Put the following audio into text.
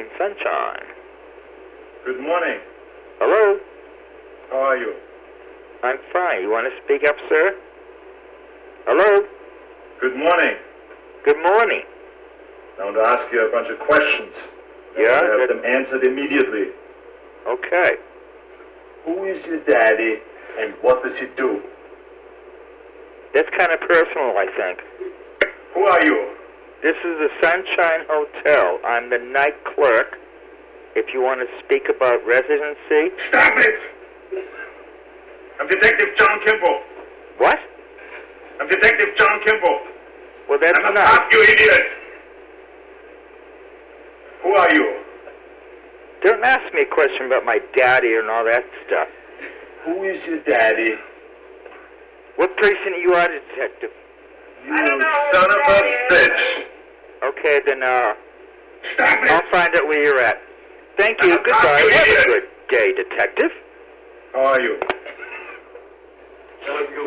Morning Sunshine. Good morning. Hello? How are you? I'm fine. You want to speak up, sir? Hello? Good morning. Good morning. I want to ask you a bunch of questions. Yeah? I have them answered immediately. Okay. Who is your daddy and what does he do? That's kind of personal, I think. Who are you? This is the Sunshine Hotel. I'm the night clerk. If you want to speak about residency... Stop it! I'm Detective John Kimball. What? I'm Detective John Kimball. Well, that's I'm a nice. cop, you idiot! Who are you? Don't ask me a question about my daddy and all that stuff. Who is your daddy? What precinct you are, detective? You son of a bitch! Okay, then, Stop it! I'll find out where you're at. Thank you. I'm a cop, Goodbye. you Have a idiot. good day, detective. How are you? That was good.